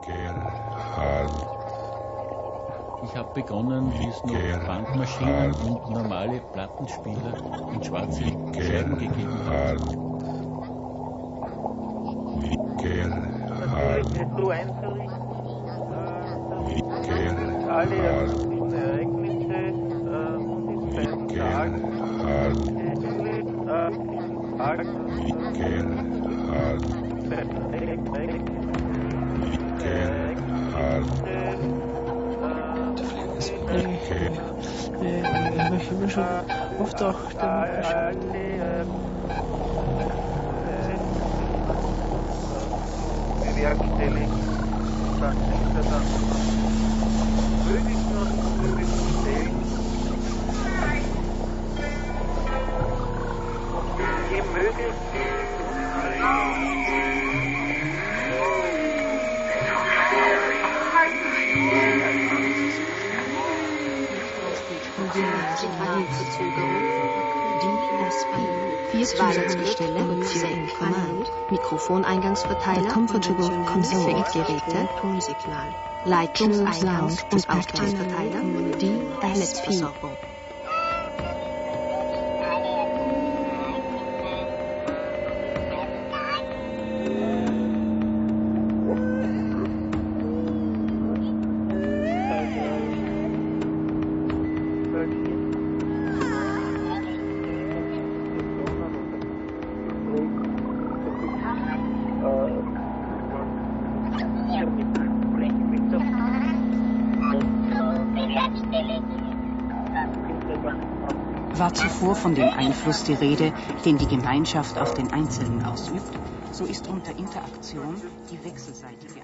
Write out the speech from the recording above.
Ich habe begonnen, wie es noch Bandmaschinen und normale Plattenspieler in schwarze Scheiben gegeben hat. So einzurichten, alle Ereignisse und in 2 Tagen ich bin schon oft auch bewerkstelligt, dann ist er dann möglichst noch möglichst schnell und je möglichst Zusatzgestelle, Save Command, Mikrofoneingangsverteiler, Comfortable Console, Effektgeräte, Leitungseingangs- und Ausgangsverteiler, Netzversorgung. War zuvor von dem Einfluss die Rede, den die Gemeinschaft auf den Einzelnen ausübt, so ist unter Interaktion die wechselseitige